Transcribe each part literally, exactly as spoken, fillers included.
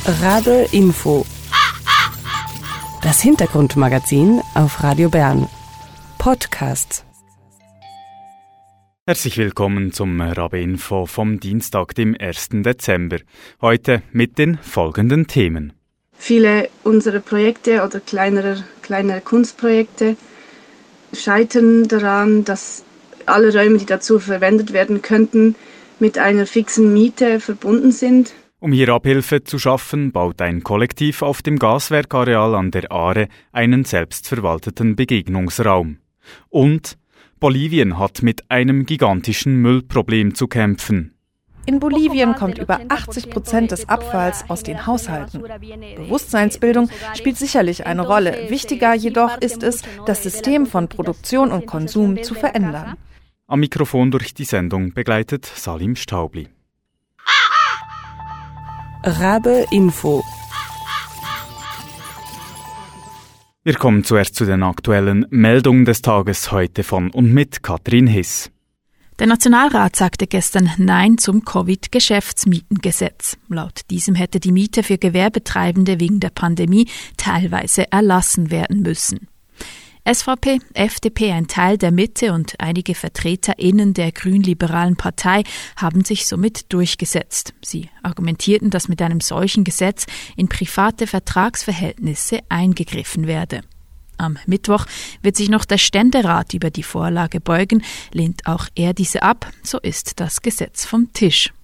Rabe Info. Das Hintergrundmagazin auf Radio Bern. Podcast. Herzlich willkommen zum Rabe Info vom Dienstag, dem ersten Dezember. Heute mit den folgenden Themen. Viele unserer Projekte oder kleinere, kleinere Kunstprojekte scheitern daran, dass alle Räume, die dazu verwendet werden könnten, mit einer fixen Miete verbunden sind. Um hier Abhilfe zu schaffen, baut ein Kollektiv auf dem Gaswerkareal an der Aare einen selbstverwalteten Begegnungsraum. Und Bolivien hat mit einem gigantischen Müllproblem zu kämpfen. In Bolivien kommt über achtzig Prozent des Abfalls aus den Haushalten. Bewusstseinsbildung spielt sicherlich eine Rolle. Wichtiger jedoch ist es, das System von Produktion und Konsum zu verändern. Am Mikrofon durch die Sendung begleitet Salim Staubli. Rabe Info. Wir kommen zuerst zu den aktuellen Meldungen des Tages heute von und mit Katrin Hiss. Der Nationalrat sagte gestern Nein zum Covid-Geschäftsmietengesetz. Laut diesem hätte die Miete für Gewerbetreibende wegen der Pandemie teilweise erlassen werden müssen. S V P, F D P, ein Teil der Mitte und einige VertreterInnen der grünliberalen Partei haben sich somit durchgesetzt. Sie argumentierten, dass mit einem solchen Gesetz in private Vertragsverhältnisse eingegriffen werde. Am Mittwoch wird sich noch der Ständerat über die Vorlage beugen, lehnt auch er diese ab, so ist das Gesetz vom Tisch.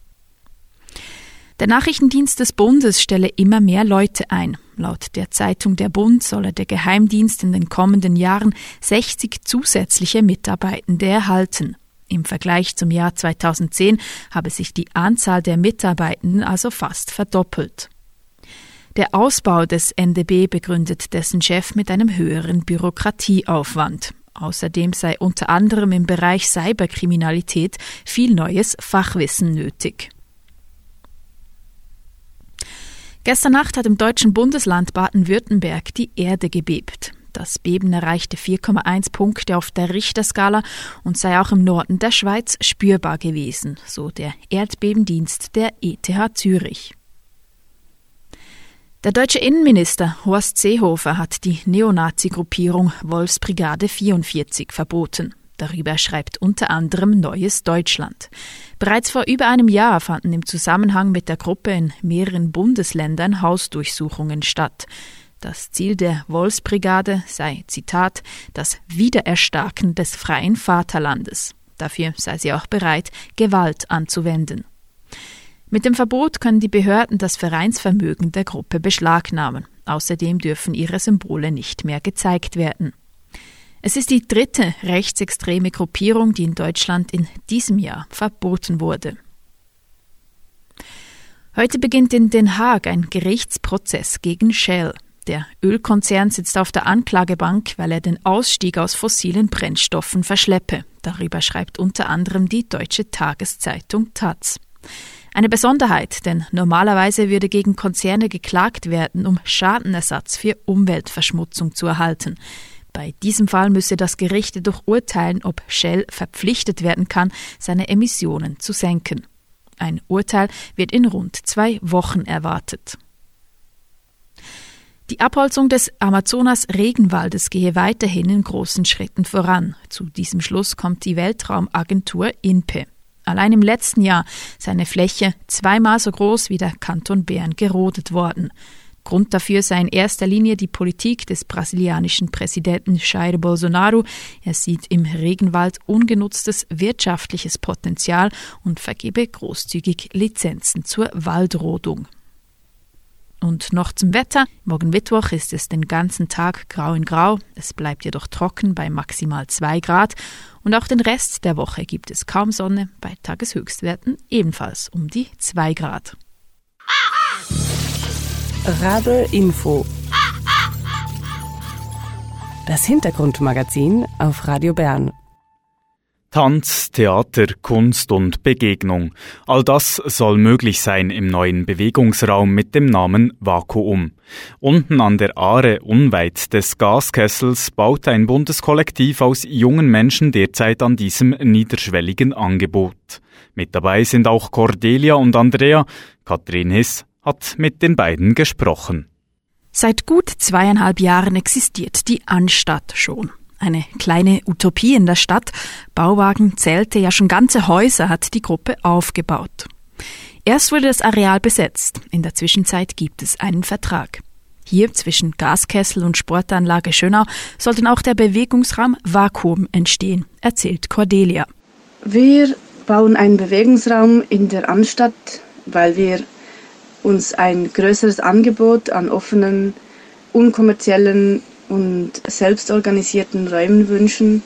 Der Nachrichtendienst des Bundes stelle immer mehr Leute ein. Laut der Zeitung Der Bund solle der Geheimdienst in den kommenden Jahren sechzig zusätzliche Mitarbeitende erhalten. Im Vergleich zum Jahr zweitausendzehn habe sich die Anzahl der Mitarbeitenden also fast verdoppelt. Der Ausbau des N D B begründet dessen Chef mit einem höheren Bürokratieaufwand. Außerdem sei unter anderem im Bereich Cyberkriminalität viel neues Fachwissen nötig. Gestern Nacht hat im deutschen Bundesland Baden-Württemberg die Erde gebebt. Das Beben erreichte vier Komma eins Punkte auf der Richterskala und sei auch im Norden der Schweiz spürbar gewesen, so der Erdbebendienst der E T H Zürich. Der deutsche Innenminister Horst Seehofer hat die Neonazi-Gruppierung Wolfsbrigade vierundvierzig verboten. Darüber schreibt unter anderem Neues Deutschland. Bereits vor über einem Jahr fanden im Zusammenhang mit der Gruppe in mehreren Bundesländern Hausdurchsuchungen statt. Das Ziel der Wolfsbrigade sei, Zitat, das Wiedererstarken des freien Vaterlandes. Dafür sei sie auch bereit, Gewalt anzuwenden. Mit dem Verbot können die Behörden das Vereinsvermögen der Gruppe beschlagnahmen. Außerdem dürfen ihre Symbole nicht mehr gezeigt werden. Es ist die dritte rechtsextreme Gruppierung, die in Deutschland in diesem Jahr verboten wurde. Heute beginnt in Den Haag ein Gerichtsprozess gegen Shell. Der Ölkonzern sitzt auf der Anklagebank, weil er den Ausstieg aus fossilen Brennstoffen verschleppe. Darüber schreibt unter anderem die deutsche Tageszeitung Taz. Eine Besonderheit, denn normalerweise würde gegen Konzerne geklagt werden, um Schadenersatz für Umweltverschmutzung zu erhalten. Bei diesem Fall müsse das Gericht jedoch urteilen, ob Shell verpflichtet werden kann, seine Emissionen zu senken. Ein Urteil wird in rund zwei Wochen erwartet. Die Abholzung des Amazonas-Regenwaldes gehe weiterhin in großen Schritten voran. Zu diesem Schluss kommt die Weltraumagentur I N P E. Allein im letzten Jahr sei eine Fläche zweimal so groß wie der Kanton Bern gerodet worden. Grund dafür sei in erster Linie die Politik des brasilianischen Präsidenten Jair Bolsonaro. Er sieht im Regenwald ungenutztes wirtschaftliches Potenzial und vergebe großzügig Lizenzen zur Waldrodung. Und noch zum Wetter. Morgen Mittwoch ist es den ganzen Tag grau in grau. Es bleibt jedoch trocken bei maximal zwei Grad. Und auch den Rest der Woche gibt es kaum Sonne, bei Tageshöchstwerten ebenfalls um die zwei Grad. Rabe Info. Das Hintergrundmagazin auf Radio Bern. Tanz, Theater, Kunst und Begegnung. All das soll möglich sein im neuen Bewegungsraum mit dem Namen Vakuum. Unten an der Aare, unweit des Gaskessels, baut ein buntes Kollektiv aus jungen Menschen derzeit an diesem niederschwelligen Angebot. Mit dabei sind auch Cordelia und Andrea. Katrin Hiss hat mit den beiden gesprochen. Seit gut zweieinhalb Jahren existiert die Anstatt schon. Eine kleine Utopie in der Stadt. Bauwagen, Zelte, ja schon ganze Häuser hat die Gruppe aufgebaut. Erst wurde das Areal besetzt. In der Zwischenzeit gibt es einen Vertrag. Hier zwischen Gaskessel und Sportanlage Schönau soll dann auch der Bewegungsraum Vakuum entstehen, erzählt Cordelia. Wir bauen einen Bewegungsraum in der Anstatt, weil wir uns ein größeres Angebot an offenen, unkommerziellen und selbstorganisierten Räumen wünschen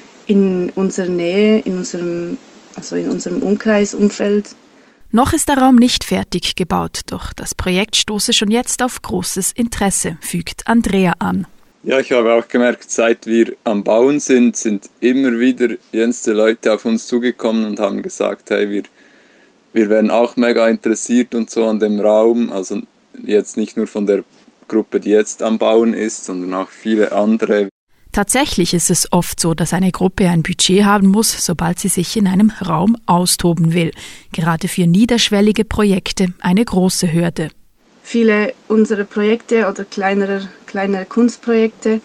in unserer Nähe, in unserem, also in unserem Umkreisumfeld. Noch ist der Raum nicht fertig gebaut, doch das Projekt stoße schon jetzt auf großes Interesse, fügt Andrea an. Ja, ich habe auch gemerkt, seit wir am Bauen sind, sind immer wieder jenste Leute auf uns zugekommen und haben gesagt, hey, wir, wir wären auch mega interessiert und so an dem Raum. Also jetzt nicht nur von der Gruppe, die jetzt am Bauen ist, sondern auch viele andere. Tatsächlich ist es oft so, dass eine Gruppe ein Budget haben muss, sobald sie sich in einem Raum austoben will. Gerade für niederschwellige Projekte eine große Hürde. Viele unserer Projekte oder kleinere, kleinere Kunstprojekte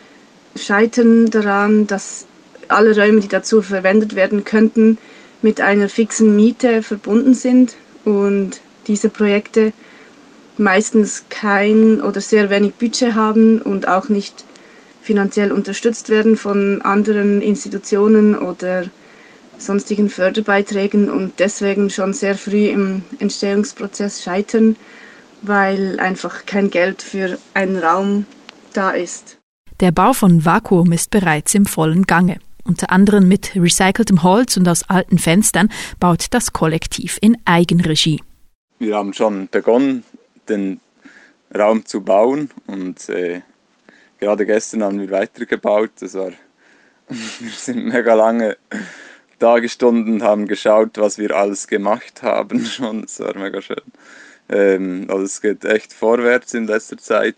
scheitern daran, dass alle Räume, die dazu verwendet werden könnten, mit einer fixen Miete verbunden sind und diese Projekte meistens kein oder sehr wenig Budget haben und auch nicht finanziell unterstützt werden von anderen Institutionen oder sonstigen Förderbeiträgen und deswegen schon sehr früh im Entstehungsprozess scheitern, weil einfach kein Geld für einen Raum da ist. Der Bau von Vakuum ist bereits im vollen Gange. Unter anderem mit recyceltem Holz und aus alten Fenstern baut das Kollektiv in Eigenregie. Wir haben schon begonnen, den Raum zu bauen und äh, gerade gestern haben wir weitergebaut. Das war, wir sind mega lange da gestanden und haben geschaut, was wir alles gemacht haben schon. Das war mega schön. Ähm, also es geht echt vorwärts in letzter Zeit.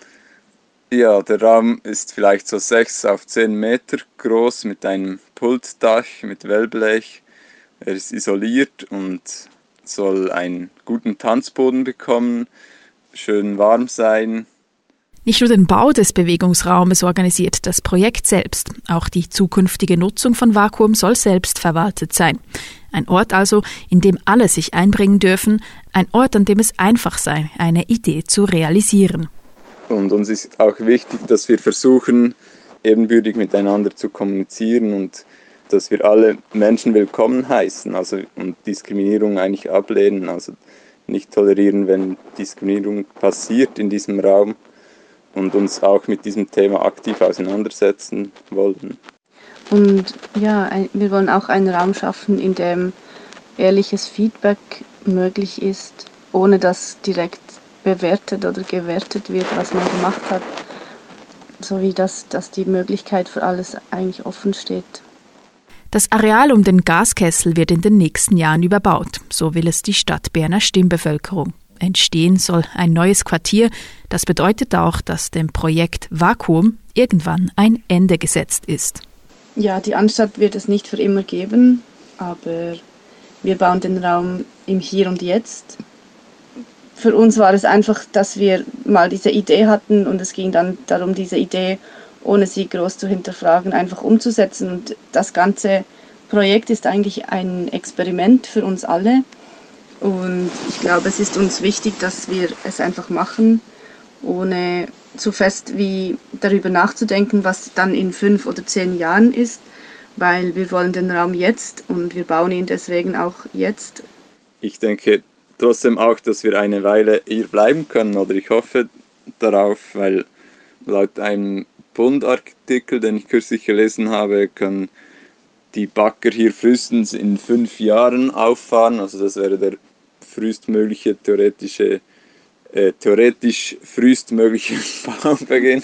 Ja, der Raum ist vielleicht so sechs auf zehn Meter groß mit einem Pultdach mit Wellblech. Er ist isoliert und soll einen guten Tanzboden bekommen, schön warm sein. Nicht nur den Bau des Bewegungsraumes organisiert das Projekt selbst. Auch die zukünftige Nutzung von Vakuum soll selbst verwaltet sein. Ein Ort also, in dem alle sich einbringen dürfen. Ein Ort, an dem es einfach sei, eine Idee zu realisieren. Und uns ist auch wichtig, dass wir versuchen, ebenbürtig miteinander zu kommunizieren und dass wir alle Menschen willkommen heißen, also und Diskriminierung eigentlich ablehnen, also nicht tolerieren, wenn Diskriminierung passiert in diesem Raum und uns auch mit diesem Thema aktiv auseinandersetzen wollen. Und ja, wir wollen auch einen Raum schaffen, in dem ehrliches Feedback möglich ist, ohne dass direkt bewertet oder gewertet wird, was man gemacht hat, sowie dass, dass die Möglichkeit für alles eigentlich offen steht. Das Areal um den Gaskessel wird in den nächsten Jahren überbaut, so will es die Stadtberner Stimmbevölkerung. Entstehen soll ein neues Quartier, das bedeutet auch, dass dem Projekt Vakuum irgendwann ein Ende gesetzt ist. Ja, die Anstatt wird es nicht für immer geben, aber wir bauen den Raum im Hier und Jetzt. Für uns war es einfach, dass wir mal diese Idee hatten und es ging dann darum, diese Idee, ohne sie groß zu hinterfragen, einfach umzusetzen. Und das ganze Projekt ist eigentlich ein Experiment für uns alle. Und ich glaube, es ist uns wichtig, dass wir es einfach machen, ohne zu fest wie darüber nachzudenken, was dann in fünf oder zehn Jahren ist, weil wir wollen den Raum jetzt und wir bauen ihn deswegen auch jetzt. Ich denke trotzdem auch, dass wir eine Weile hier bleiben können, oder ich hoffe darauf, weil laut einem Bund-Artikel, den ich kürzlich gelesen habe, können die Bagger hier frühestens in fünf Jahren auffahren, also das wäre der frühestmögliche theoretische Äh, theoretisch frühestmögliche Baubeginn.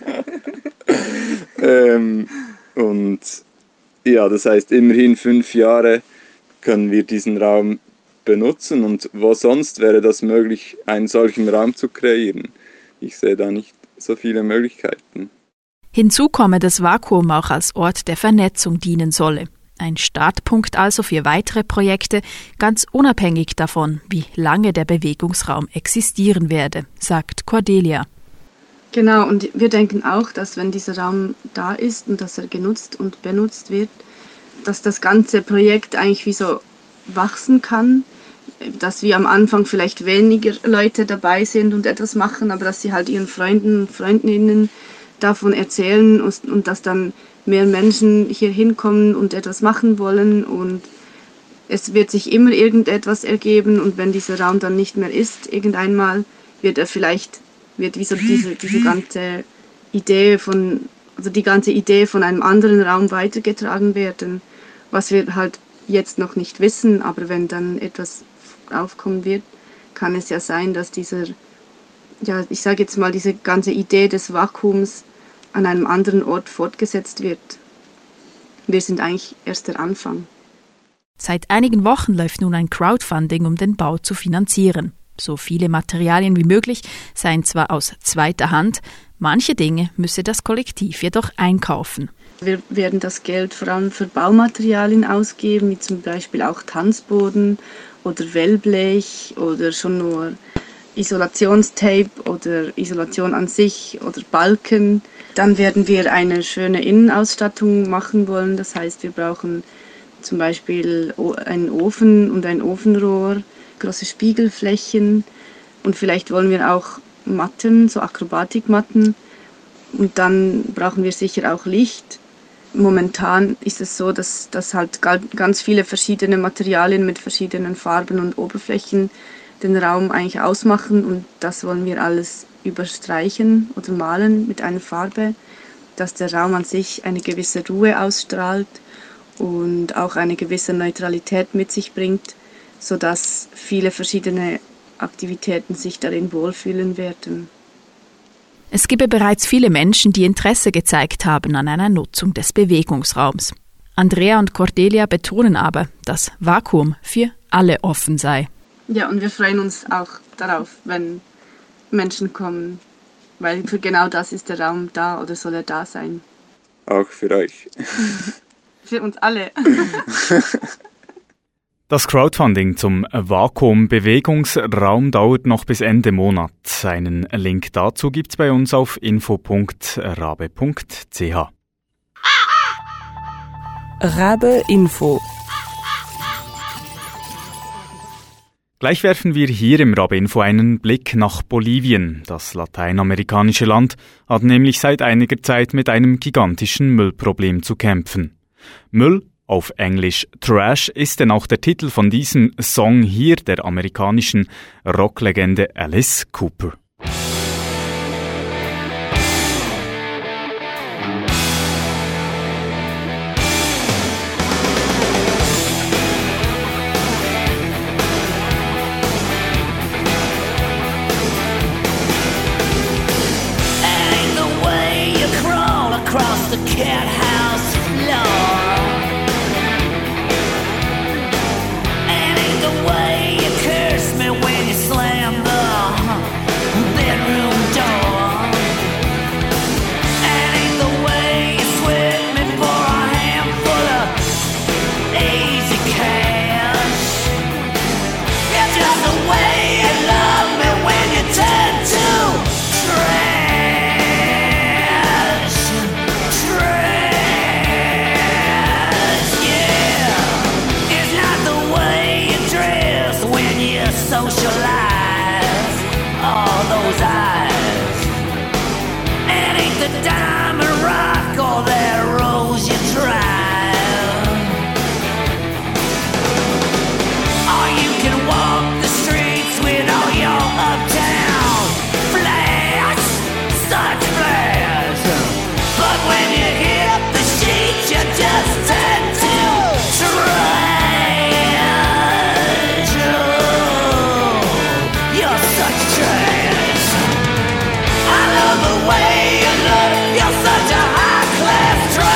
ähm, und ja, das heißt, immerhin fünf Jahre können wir diesen Raum benutzen und wo sonst wäre das möglich, einen solchen Raum zu kreieren? Ich sehe da nicht so viele Möglichkeiten. Hinzu komme, dass Vakuum auch als Ort der Vernetzung dienen solle. Ein Startpunkt also für weitere Projekte, ganz unabhängig davon, wie lange der Bewegungsraum existieren werde, sagt Cordelia. Genau, und wir denken auch, dass wenn dieser Raum da ist und dass er genutzt und benutzt wird, dass das ganze Projekt eigentlich wie so wachsen kann, dass wir am Anfang vielleicht weniger Leute dabei sind und etwas machen, aber dass sie halt ihren Freunden und Freundinnen davon erzählen und, und dass dann mehr Menschen hier hinkommen und etwas machen wollen und es wird sich immer irgendetwas ergeben und wenn dieser Raum dann nicht mehr ist, irgendeinmal wird er vielleicht, wird wie so diese, diese ganze Idee von, also die ganze Idee von einem anderen Raum weitergetragen werden, was wir halt jetzt noch nicht wissen, aber wenn dann etwas aufkommen wird, kann es ja sein, dass dieser, ja, ich sage jetzt mal, diese ganze Idee des Vakuums an einem anderen Ort fortgesetzt wird. Wir sind eigentlich erst der Anfang. Seit einigen Wochen läuft nun ein Crowdfunding, um den Bau zu finanzieren. So viele Materialien wie möglich seien zwar aus zweiter Hand, manche Dinge müsse das Kollektiv jedoch einkaufen. Wir werden das Geld vor allem für Baumaterialien ausgeben, wie zum Beispiel auch Tanzboden oder Wellblech oder schon nur Isolationstape oder Isolation an sich oder Balken. Dann werden wir eine schöne Innenausstattung machen wollen. Das heißt, wir brauchen zum Beispiel einen Ofen und ein Ofenrohr, große Spiegelflächen und vielleicht wollen wir auch Matten, so Akrobatikmatten. Und dann brauchen wir sicher auch Licht. Momentan ist es so, dass, dass halt ganz viele verschiedene Materialien mit verschiedenen Farben und Oberflächen den Raum eigentlich ausmachen und das wollen wir alles überstreichen oder malen mit einer Farbe, dass der Raum an sich eine gewisse Ruhe ausstrahlt und auch eine gewisse Neutralität mit sich bringt, sodass viele verschiedene Aktivitäten sich darin wohlfühlen werden. Es gebe bereits viele Menschen, die Interesse gezeigt haben an einer Nutzung des Bewegungsraums. Andrea und Cordelia betonen aber, dass Vakuum für alle offen sei. Ja, und wir freuen uns auch darauf, wenn Menschen kommen, weil für genau das ist der Raum da oder soll er da sein. Auch für euch. Für uns alle. Das Crowdfunding zum Vakuum-Bewegungsraum dauert noch bis Ende Monat. Einen Link dazu gibt's bei uns auf info punkt rabe punkt c h. Rabe Info. Gleich werfen wir hier im Rabe Info einen Blick nach Bolivien. Das lateinamerikanische Land hat nämlich seit einiger Zeit mit einem gigantischen Müllproblem zu kämpfen. Müll, auf Englisch Trash, ist denn auch der Titel von diesem Song hier der amerikanischen Rocklegende Alice Cooper. Such a high class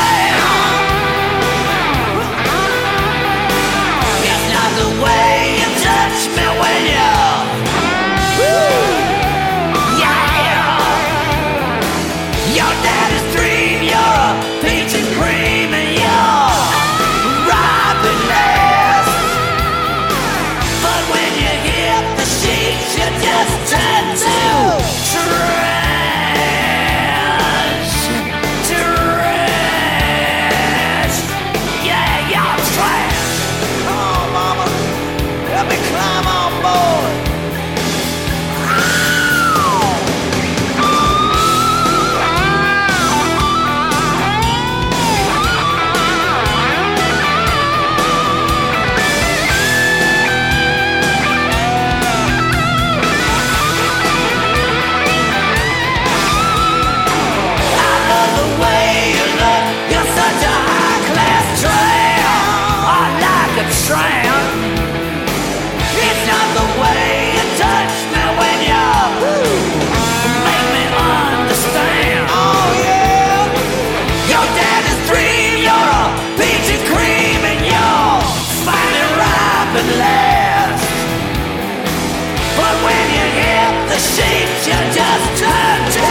the sheets you just turn to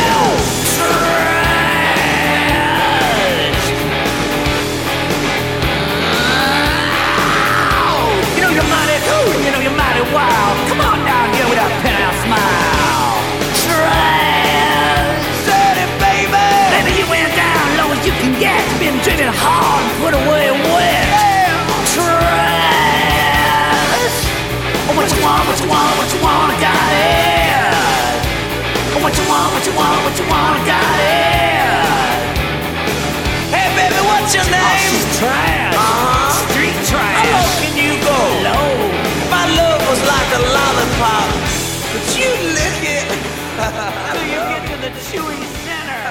trash. You know you're mighty cool, you know you're mighty wild. Come on down here with that penthouse smile. Trash, dirty baby. Baby, you went down low as you can get. Been drinking hard and put away wet. Trash. What you want, what you want, what you want, I got it. What you want, what you want, what you want, I got it. Hey baby, what's your name? Oh, trash. Uh-huh. Street trash. How low can you go? Low. My love was like a lollipop, but you lick it till you get to the chewy center.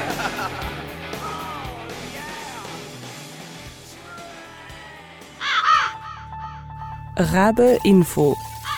Rabe Info.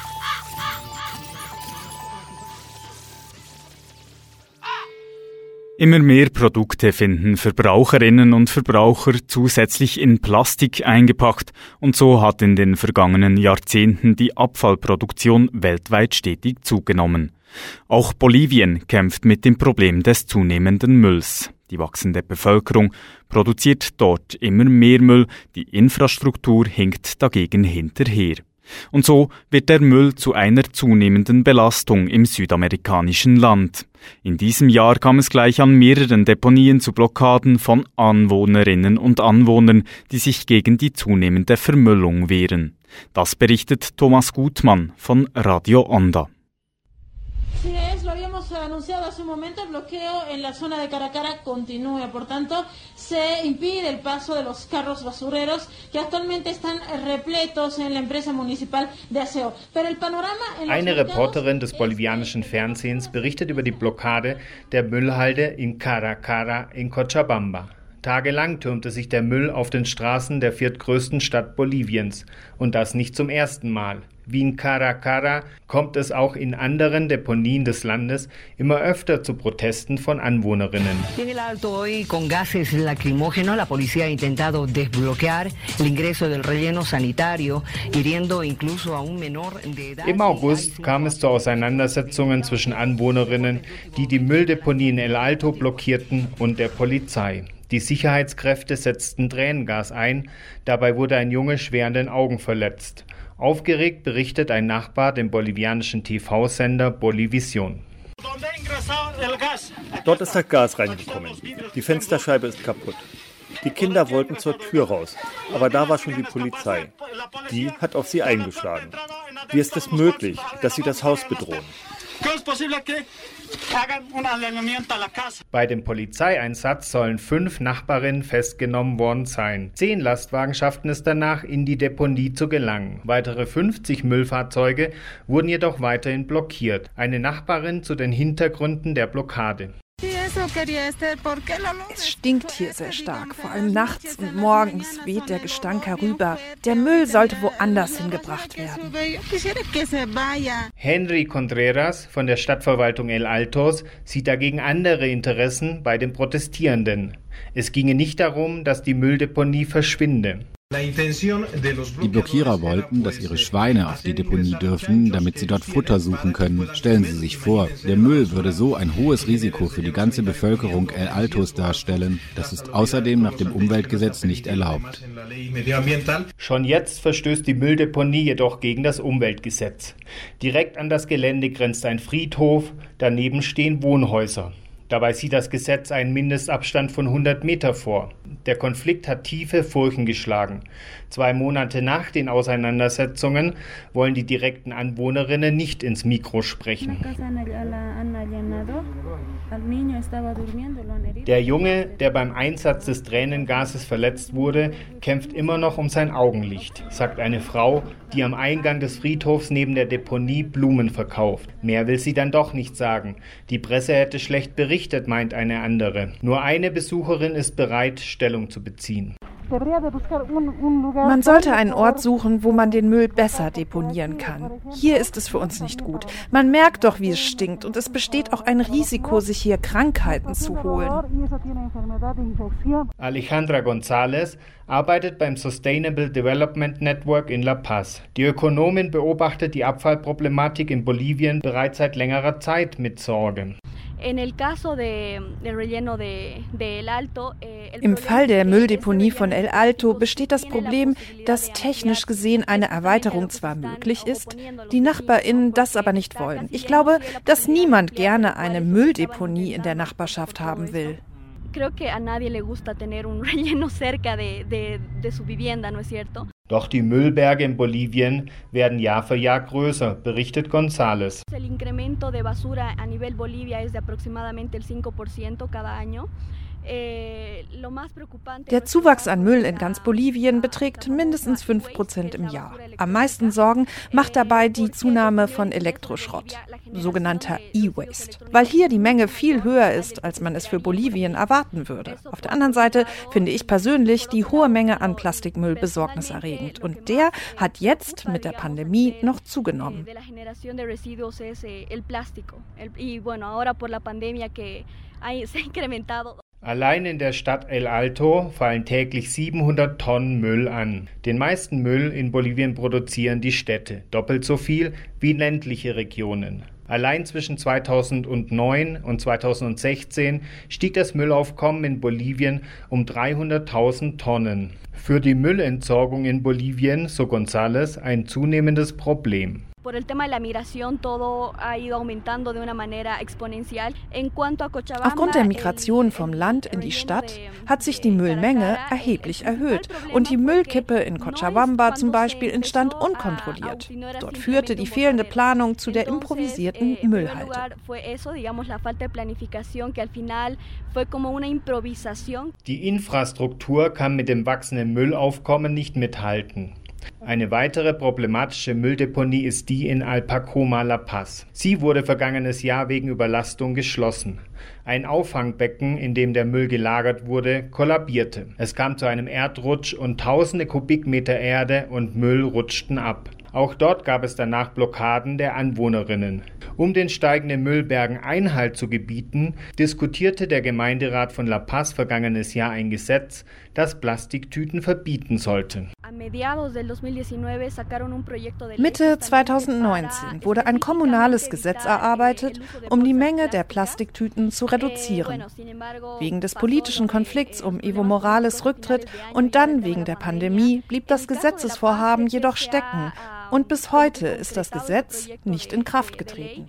Immer mehr Produkte finden Verbraucherinnen und Verbraucher zusätzlich in Plastik eingepackt und so hat in den vergangenen Jahrzehnten die Abfallproduktion weltweit stetig zugenommen. Auch Bolivien kämpft mit dem Problem des zunehmenden Mülls. Die wachsende Bevölkerung produziert dort immer mehr Müll, die Infrastruktur hinkt dagegen hinterher. Und so wird der Müll zu einer zunehmenden Belastung im südamerikanischen Land. In diesem Jahr kam es gleich an mehreren Deponien zu Blockaden von Anwohnerinnen und Anwohnern, die sich gegen die zunehmende Vermüllung wehren. Das berichtet Thomas Gutmann von Radio Onda. Así es, lo habíamos anunciado hace un momento, el bloqueo en la zona de Caracara continúa, por tanto se impide el paso de los carros basureros que actualmente están repletos en la empresa municipal de aseo. Pero el panorama en los Eine Reporterin des bolivianischen Fernsehens berichtet über die Blockade der Müllhalde in Caracara in Cochabamba. Tagelang türmte sich der Müll auf den Straßen der viertgrößten Stadt Boliviens. Und das nicht zum ersten Mal. Wie in Caracara kommt es auch in anderen Deponien des Landes immer öfter zu Protesten von Anwohnerinnen. En el Alto hoy con gases lacrimógenos la policía ha intentado desbloquear el ingreso del relleno sanitario, hiriendo incluso a un menor de edad. Im August kam es zu Auseinandersetzungen zwischen Anwohnerinnen, die die Mülldeponie in El Alto blockierten, und der Polizei. Die Sicherheitskräfte setzten Tränengas ein, dabei wurde ein Junge schwer an den Augen verletzt. Aufgeregt berichtet ein Nachbar dem bolivianischen T V-Sender Bolivisión. Dort ist das Gas reingekommen. Die Fensterscheibe ist kaputt. Die Kinder wollten zur Tür raus, aber da war schon die Polizei. Die hat auf sie eingeschlagen. Wie ist es möglich, dass sie das Haus bedrohen? Bei dem Polizeieinsatz sollen fünf Nachbarinnen festgenommen worden sein. Zehn Lastwagen schafften es danach, in die Deponie zu gelangen. Weitere fünfzig Müllfahrzeuge wurden jedoch weiterhin blockiert. Eine Nachbarin zu den Hintergründen der Blockade. Es stinkt hier sehr stark, vor allem nachts und morgens weht der Gestank herüber. Der Müll sollte woanders hingebracht werden. Henry Contreras von der Stadtverwaltung El Altos sieht dagegen andere Interessen bei den Protestierenden. Es ginge nicht darum, dass die Mülldeponie verschwinde. Die Blockierer wollten, dass ihre Schweine auf die Deponie dürfen, damit sie dort Futter suchen können. Stellen Sie sich vor, der Müll würde so ein hohes Risiko für die ganze Bevölkerung El Altos darstellen. Das ist außerdem nach dem Umweltgesetz nicht erlaubt. Schon jetzt verstößt die Mülldeponie jedoch gegen das Umweltgesetz. Direkt an das Gelände grenzt ein Friedhof, daneben stehen Wohnhäuser. Dabei sieht das Gesetz einen Mindestabstand von hundert Meter vor. Der Konflikt hat tiefe Furchen geschlagen. Zwei Monate nach den Auseinandersetzungen wollen die direkten Anwohnerinnen nicht ins Mikro sprechen. Der Junge, der beim Einsatz des Tränengases verletzt wurde, kämpft immer noch um sein Augenlicht, sagt eine Frau, die am Eingang des Friedhofs neben der Deponie Blumen verkauft. Mehr will sie dann doch nicht sagen. Die Presse hätte schlecht berichtet, meint eine andere. Nur eine Besucherin ist bereit, Stellung zu beziehen. Man sollte einen Ort suchen, wo man den Müll besser deponieren kann. Hier ist es für uns nicht gut. Man merkt doch, wie es stinkt, und es besteht auch ein Risiko, sich hier Krankheiten zu holen. Alejandra González arbeitet beim Sustainable Development Network in La Paz. Die Ökonomin beobachtet die Abfallproblematik in Bolivien bereits seit längerer Zeit mit Sorge. Im Fall der Mülldeponie von El Alto besteht das Problem, dass technisch gesehen eine Erweiterung zwar möglich ist, die NachbarInnen das aber nicht wollen. Ich glaube, dass niemand gerne eine Mülldeponie in der Nachbarschaft haben will. Doch die Müllberge in Bolivien werden Jahr für Jahr größer, berichtet González. Der Zuwachs an Müll in ganz Bolivien beträgt mindestens fünf Prozent im Jahr. Am meisten Sorgen macht dabei die Zunahme von Elektroschrott, sogenannter E-Waste, weil hier die Menge viel höher ist, als man es für Bolivien erwarten würde. Auf der anderen Seite finde ich persönlich die hohe Menge an Plastikmüll besorgniserregend, und der hat jetzt mit der Pandemie noch zugenommen. Allein in der Stadt El Alto fallen täglich siebenhundert Tonnen Müll an. Den meisten Müll in Bolivien produzieren die Städte, doppelt so viel wie ländliche Regionen. Allein zwischen zweitausendneun und zweitausendsechzehn stieg das Müllaufkommen in Bolivien um dreihunderttausend Tonnen. Für die Müllentsorgung in Bolivien, so González, ein zunehmendes Problem. Aufgrund der Migration vom Land in die Stadt hat sich die Müllmenge erheblich erhöht, und die Müllkippe in Cochabamba zum Beispiel entstand unkontrolliert. Dort führte die fehlende Planung zu der improvisierten Müllhalde. Die Infrastruktur kann mit dem wachsenden Müllaufkommen nicht mithalten. Eine weitere problematische Mülldeponie ist die in Alpacoma, La Paz. Sie wurde vergangenes Jahr wegen Überlastung geschlossen. Ein Auffangbecken, in dem der Müll gelagert wurde, kollabierte. Es kam zu einem Erdrutsch und tausende Kubikmeter Erde und Müll rutschten ab. Auch dort gab es danach Blockaden der Anwohnerinnen. Um den steigenden Müllbergen Einhalt zu gebieten, diskutierte der Gemeinderat von La Paz vergangenes Jahr ein Gesetz, das Plastiktüten verbieten sollte. Mitte zweitausendneunzehn wurde ein kommunales Gesetz erarbeitet, um die Menge der Plastiktüten zu reduzieren. Wegen des politischen Konflikts um Evo Morales' Rücktritt und dann wegen der Pandemie blieb das Gesetzesvorhaben jedoch stecken, und bis heute ist das Gesetz nicht in Kraft getreten.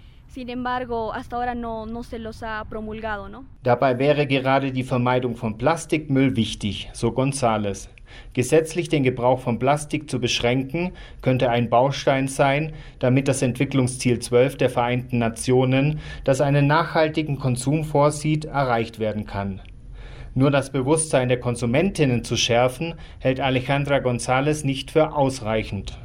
Dabei wäre gerade die Vermeidung von Plastikmüll wichtig, so González. Gesetzlich den Gebrauch von Plastik zu beschränken, könnte ein Baustein sein, damit das Entwicklungsziel zwölf der Vereinten Nationen, das einen nachhaltigen Konsum vorsieht, erreicht werden kann. Nur das Bewusstsein der Konsumentinnen zu schärfen, hält Alejandra González nicht für ausreichend.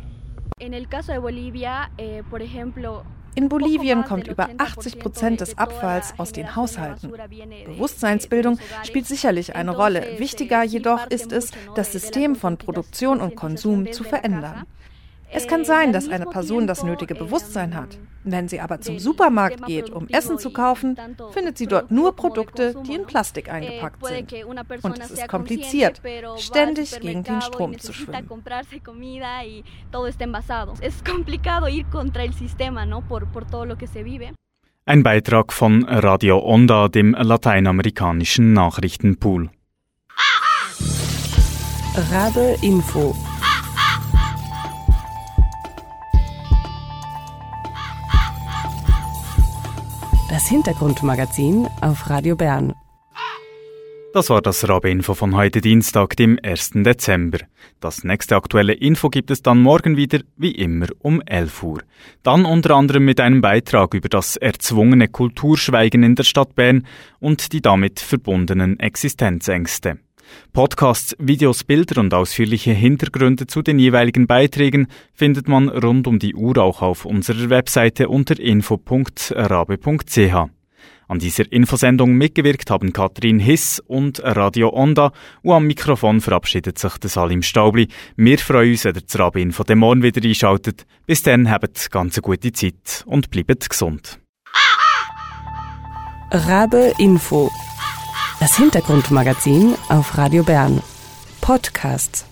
In Bolivien kommt über achtzig Prozent des Abfalls aus den Haushalten. Bewusstseinsbildung spielt sicherlich eine Rolle. Wichtiger jedoch ist es, das System von Produktion und Konsum zu verändern. Es kann sein, dass eine Person das nötige Bewusstsein hat. Wenn sie aber zum Supermarkt geht, um Essen zu kaufen, findet sie dort nur Produkte, die in Plastik eingepackt sind. Und es ist kompliziert, ständig gegen den Strom zu schwimmen. Ein Beitrag von Radio Onda, dem lateinamerikanischen Nachrichtenpool. Rabe Info. Das Hintergrundmagazin auf Radio Bern. Das war das Rabe-Info von heute Dienstag, dem ersten Dezember. Das nächste aktuelle Info gibt es dann morgen wieder, wie immer, um elf Uhr. Dann unter anderem mit einem Beitrag über das erzwungene Kulturschweigen in der Stadt Bern und die damit verbundenen Existenzängste. Podcasts, Videos, Bilder und ausführliche Hintergründe zu den jeweiligen Beiträgen findet man rund um die Uhr auch auf unserer Webseite unter info punkt rabe punkt c h. An dieser Infosendung mitgewirkt haben Katrin Hiss und Radio Onda und am Mikrofon verabschiedet sich der Salim Staubli. Wir freuen uns, wenn ihr das Rabin von dem Morgen wieder einschaltet. Bis dann habt ganz eine gute Zeit und bleibt gesund. Rabe Info. Das Hintergrundmagazin auf Radio Bern. Podcasts.